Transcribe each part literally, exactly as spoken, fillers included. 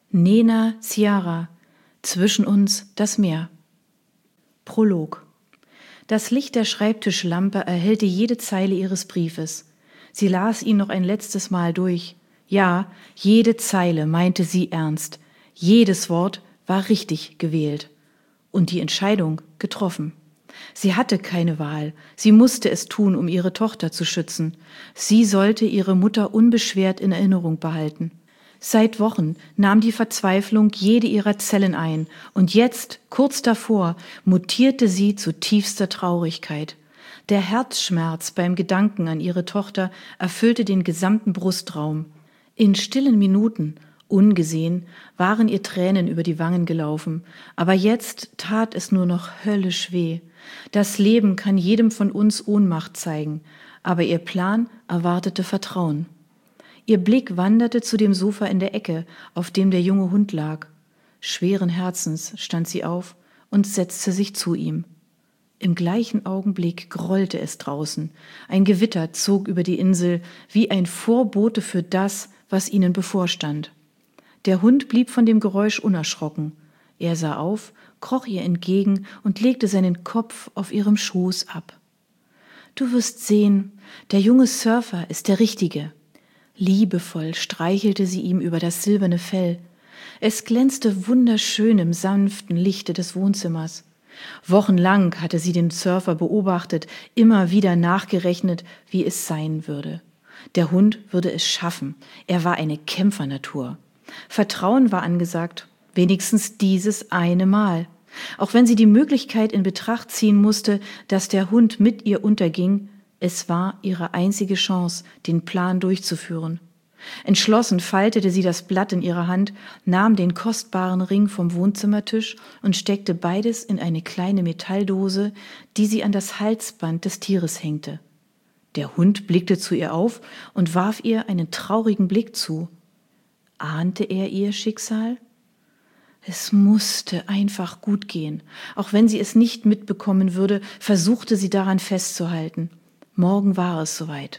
Nena Ciara, zwischen uns das Meer. Prolog. Das Licht der Schreibtischlampe erhellte jede Zeile ihres Briefes. Sie las ihn noch ein letztes Mal durch. Ja, jede Zeile meinte sie ernst. Jedes Wort war richtig gewählt. Und die Entscheidung getroffen. Sie hatte keine Wahl. Sie musste es tun, um ihre Tochter zu schützen. Sie sollte ihre Mutter unbeschwert in Erinnerung behalten. Seit Wochen nahm die Verzweiflung jede ihrer Zellen ein, und jetzt, kurz davor, mutierte sie zu tiefster Traurigkeit. Der Herzschmerz beim Gedanken an ihre Tochter erfüllte den gesamten Brustraum. In stillen Minuten, ungesehen, waren ihr Tränen über die Wangen gelaufen, aber jetzt tat es nur noch höllisch weh. Das Leben kann jedem von uns Ohnmacht zeigen, aber ihr Plan erwartete Vertrauen. Ihr Blick wanderte zu dem Sofa in der Ecke, auf dem der junge Hund lag. Schweren Herzens stand sie auf und setzte sich zu ihm. Im gleichen Augenblick grollte es draußen. Ein Gewitter zog über die Insel, wie ein Vorbote für das, was ihnen bevorstand. Der Hund blieb von dem Geräusch unerschrocken. Er sah auf, kroch ihr entgegen und legte seinen Kopf auf ihrem Schoß ab. »Du wirst sehen, der junge Surfer ist der Richtige.« Liebevoll streichelte sie ihm über das silberne Fell. Es glänzte wunderschön im sanften Lichte des Wohnzimmers. Wochenlang hatte sie den Surfer beobachtet, immer wieder nachgerechnet, wie es sein würde. Der Hund würde es schaffen. Er war eine Kämpfernatur. Vertrauen war angesagt, wenigstens dieses eine Mal. Auch wenn sie die Möglichkeit in Betracht ziehen musste, dass der Hund mit ihr unterging, es war ihre einzige Chance, den Plan durchzuführen. Entschlossen faltete sie das Blatt in ihrer Hand, nahm den kostbaren Ring vom Wohnzimmertisch und steckte beides in eine kleine Metalldose, die sie an das Halsband des Tieres hängte. Der Hund blickte zu ihr auf und warf ihr einen traurigen Blick zu. Ahnte er ihr Schicksal? Es musste einfach gut gehen. Auch wenn sie es nicht mitbekommen würde, versuchte sie daran festzuhalten. Morgen war es soweit.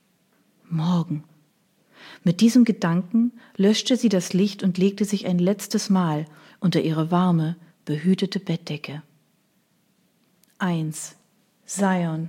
Morgen. Mit diesem Gedanken löschte sie das Licht und legte sich ein letztes Mal unter ihre warme, behütete Bettdecke. Eins. Zion.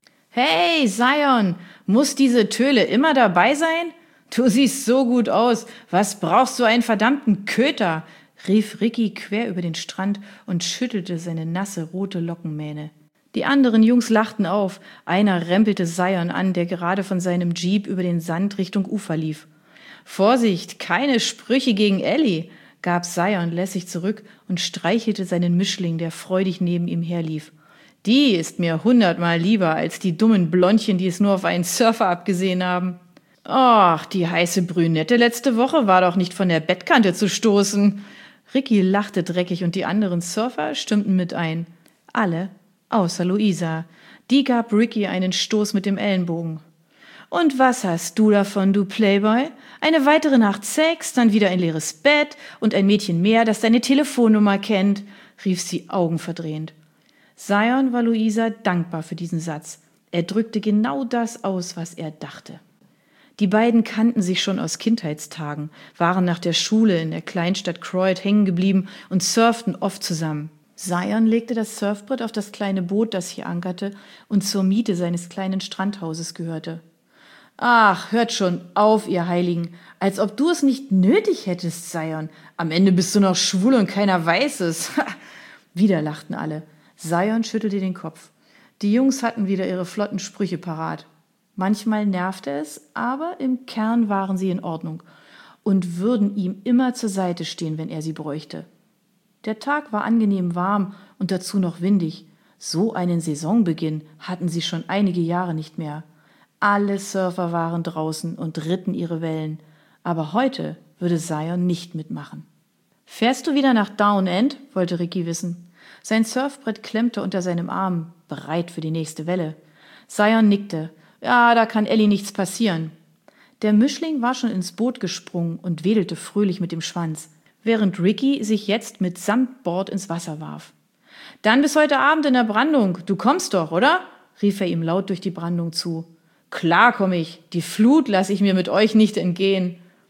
»Hey, Zion, muss diese Töle immer dabei sein? Du siehst so gut aus. Was brauchst du einen verdammten Köter?« rief Ricky quer über den Strand und schüttelte seine nasse, rote Lockenmähne. Die anderen Jungs lachten auf. Einer rempelte Zion an, der gerade von seinem Jeep über den Sand Richtung Ufer lief. »Vorsicht, keine Sprüche gegen Ellie«, gab Zion lässig zurück und streichelte seinen Mischling, der freudig neben ihm herlief. »Die ist mir hundertmal lieber als die dummen Blondchen, die es nur auf einen Surfer abgesehen haben.« »Ach, die heiße Brünette letzte Woche war doch nicht von der Bettkante zu stoßen.« Ricky lachte dreckig und die anderen Surfer stimmten mit ein. Alle außer Luisa. Die gab Ricky einen Stoß mit dem Ellenbogen. »Und was hast du davon, du Playboy? Eine weitere Nacht Sex, dann wieder ein leeres Bett und ein Mädchen mehr, das deine Telefonnummer kennt«, rief sie augenverdrehend. Zion war Luisa dankbar für diesen Satz. Er drückte genau das aus, was er dachte. Die beiden kannten sich schon aus Kindheitstagen, waren nach der Schule in der Kleinstadt Croyd hängen geblieben und surften oft zusammen. Zion legte das Surfbrett auf das kleine Boot, das hier ankerte und zur Miete seines kleinen Strandhauses gehörte. »Ach, hört schon auf, ihr Heiligen, als ob du es nicht nötig hättest, Zion. Am Ende bist du noch schwul und keiner weiß es.« Wieder lachten alle. Zion schüttelte den Kopf. Die Jungs hatten wieder ihre flotten Sprüche parat. Manchmal nervte es, aber im Kern waren sie in Ordnung und würden ihm immer zur Seite stehen, wenn er sie bräuchte. Der Tag war angenehm warm und dazu noch windig. So einen Saisonbeginn hatten sie schon einige Jahre nicht mehr. Alle Surfer waren draußen und ritten ihre Wellen. Aber heute würde Zion nicht mitmachen. »Fährst du wieder nach Down End?« wollte Ricky wissen. Sein Surfbrett klemmte unter seinem Arm, bereit für die nächste Welle. Zion nickte. »Ja, da kann Ellie nichts passieren.« Der Mischling war schon ins Boot gesprungen und wedelte fröhlich mit dem Schwanz, während Ricky sich jetzt mit Samtbord ins Wasser warf. »Dann bis heute Abend in der Brandung. Du kommst doch, oder?« rief er ihm laut durch die Brandung zu. »Klar komm ich. Die Flut lasse ich mir mit euch nicht entgehen.«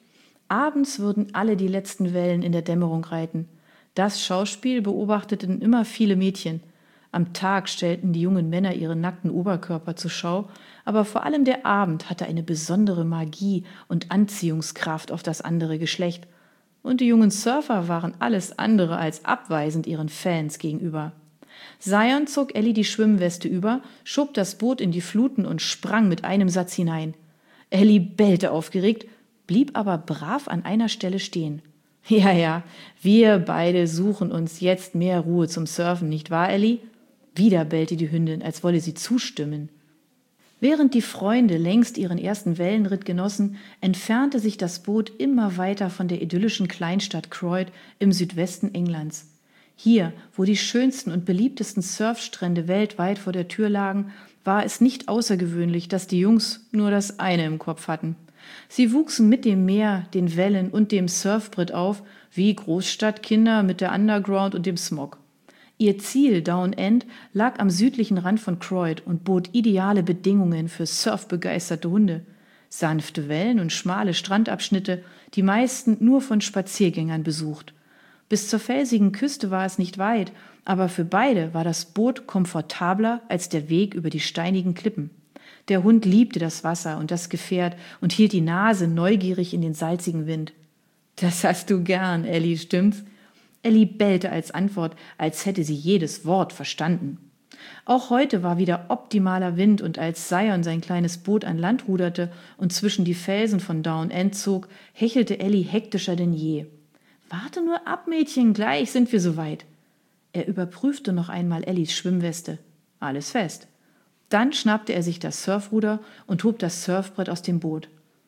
Abends würden alle die letzten Wellen in der Dämmerung reiten. Das Schauspiel beobachteten immer viele Mädchen. Am Tag stellten die jungen Männer ihre nackten Oberkörper zur Schau, aber vor allem der Abend hatte eine besondere Magie und Anziehungskraft auf das andere Geschlecht. Und die jungen Surfer waren alles andere als abweisend ihren Fans gegenüber. Zion zog Ellie die Schwimmweste über, schob das Boot in die Fluten und sprang mit einem Satz hinein. Ellie bellte aufgeregt, blieb aber brav an einer Stelle stehen. »Ja, ja, wir beide suchen uns jetzt mehr Ruhe zum Surfen, nicht wahr, Ellie?« Wieder bellte die Hündin, als wolle sie zustimmen. Während die Freunde längst ihren ersten Wellenritt genossen, entfernte sich das Boot immer weiter von der idyllischen Kleinstadt Croyd im Südwesten Englands. Hier, wo die schönsten und beliebtesten Surfstrände weltweit vor der Tür lagen, war es nicht außergewöhnlich, dass die Jungs nur das eine im Kopf hatten. Sie wuchsen mit dem Meer, den Wellen und dem Surfbrett auf, wie Großstadtkinder mit der Underground und dem Smog. Ihr Ziel, Down End, lag am südlichen Rand von Croyd und bot ideale Bedingungen für surfbegeisterte Hunde. Sanfte Wellen und schmale Strandabschnitte, die meisten nur von Spaziergängern besucht. Bis zur felsigen Küste war es nicht weit, aber für beide war das Boot komfortabler als der Weg über die steinigen Klippen. Der Hund liebte das Wasser und das Gefährt und hielt die Nase neugierig in den salzigen Wind. »Das hast du gern, Ellie, stimmt's?« Ellie bellte als Antwort, als hätte sie jedes Wort verstanden. Auch heute war wieder optimaler Wind, und als Zion sein kleines Boot an Land ruderte und zwischen die Felsen von Down End zog, hechelte Ellie hektischer denn je. »Warte nur ab, Mädchen, gleich sind wir soweit.« Er überprüfte noch einmal Ellies Schwimmweste. Alles fest. Dann schnappte er sich das Surfruder und hob das Surfbrett aus dem Boot.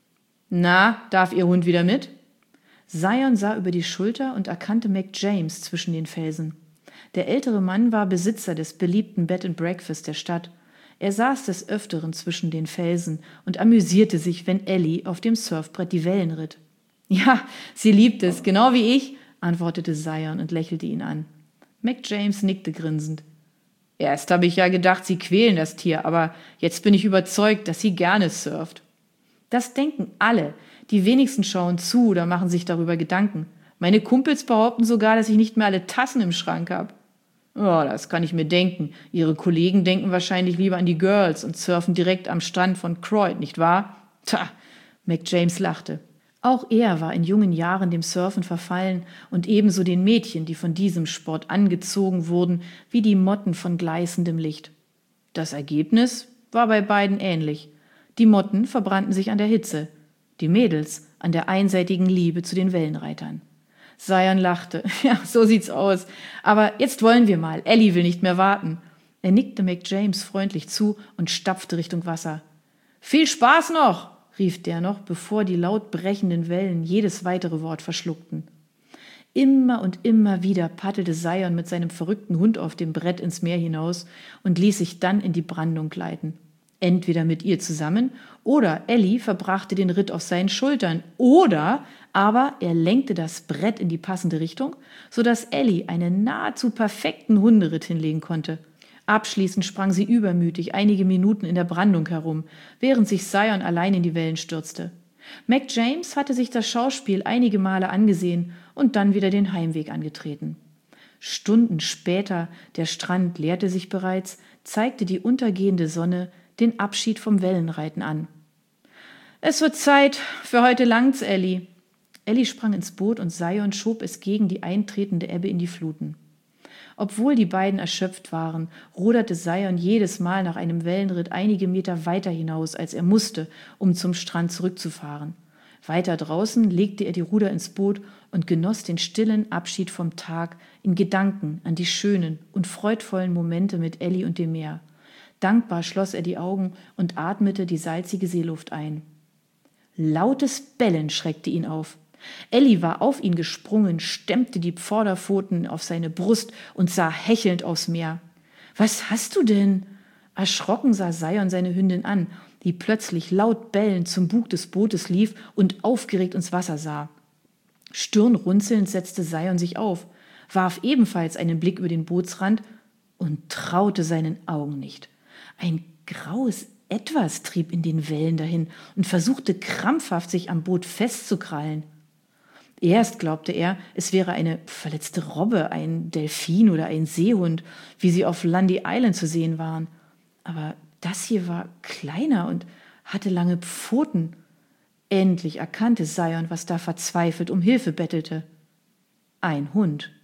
»Na, darf Ihr Hund wieder mit?« Zion sah über die Schulter und erkannte Mac James zwischen den Felsen. Der ältere Mann war Besitzer des beliebten Bed and Breakfast der Stadt. Er saß des Öfteren zwischen den Felsen und amüsierte sich, wenn Ellie auf dem Surfbrett die Wellen ritt. »Ja, sie liebt es, genau wie ich«, antwortete Zion und lächelte ihn an. Mac James nickte grinsend. »Erst habe ich ja gedacht, Sie quälen das Tier, aber jetzt bin ich überzeugt, dass sie gerne surft.« »Das denken alle. Die wenigsten schauen zu oder machen sich darüber Gedanken. Meine Kumpels behaupten sogar, dass ich nicht mehr alle Tassen im Schrank habe.« »Oh, das kann ich mir denken. Ihre Kollegen denken wahrscheinlich lieber an die Girls und surfen direkt am Strand von Croyd, nicht wahr?« »Tja«, Mac James lachte. Auch er war in jungen Jahren dem Surfen verfallen und ebenso den Mädchen, die von diesem Sport angezogen wurden, wie die Motten von gleißendem Licht. Das Ergebnis war bei beiden ähnlich. Die Motten verbrannten sich an der Hitze, die Mädels an der einseitigen Liebe zu den Wellenreitern. Zion lachte. »Ja, so sieht's aus. Aber jetzt wollen wir mal. Ellie will nicht mehr warten.« Er nickte Mac James freundlich zu und stapfte Richtung Wasser. »Viel Spaß noch«, rief der noch, bevor die laut brechenden Wellen jedes weitere Wort verschluckten. Immer und immer wieder paddelte Zion mit seinem verrückten Hund auf dem Brett ins Meer hinaus und ließ sich dann in die Brandung gleiten. Entweder mit ihr zusammen oder Ellie verbrachte den Ritt auf seinen Schultern oder aber er lenkte das Brett in die passende Richtung, sodass Ellie einen nahezu perfekten Hunderitt hinlegen konnte. Abschließend sprang sie übermütig einige Minuten in der Brandung herum, während sich Zion allein in die Wellen stürzte. Mac James hatte sich das Schauspiel einige Male angesehen und dann wieder den Heimweg angetreten. Stunden später, der Strand leerte sich bereits, zeigte die untergehende Sonne den Abschied vom Wellenreiten an. »Es wird Zeit, für heute langt's, Ellie.« Ellie sprang ins Boot und Zion schob es gegen die eintretende Ebbe in die Fluten. Obwohl die beiden erschöpft waren, ruderte Zion jedes Mal nach einem Wellenritt einige Meter weiter hinaus, als er musste, um zum Strand zurückzufahren. Weiter draußen legte er die Ruder ins Boot und genoss den stillen Abschied vom Tag in Gedanken an die schönen und freudvollen Momente mit Ellie und dem Meer. Dankbar schloss er die Augen und atmete die salzige Seeluft ein. Lautes Bellen schreckte ihn auf. Ellie war auf ihn gesprungen, stemmte die Vorderpfoten auf seine Brust und sah hechelnd aufs Meer. »Was hast du denn?« Erschrocken sah Zion seine Hündin an, die plötzlich laut bellend zum Bug des Bootes lief und aufgeregt ins Wasser sah. Stirnrunzelnd setzte Zion sich auf, warf ebenfalls einen Blick über den Bootsrand und traute seinen Augen nicht. Ein graues Etwas trieb in den Wellen dahin und versuchte krampfhaft, sich am Boot festzukrallen. Erst glaubte er, es wäre eine verletzte Robbe, ein Delfin oder ein Seehund, wie sie auf Lundy Island zu sehen waren. Aber das hier war kleiner und hatte lange Pfoten. Endlich erkannte Sion, was da verzweifelt um Hilfe bettelte. Ein Hund.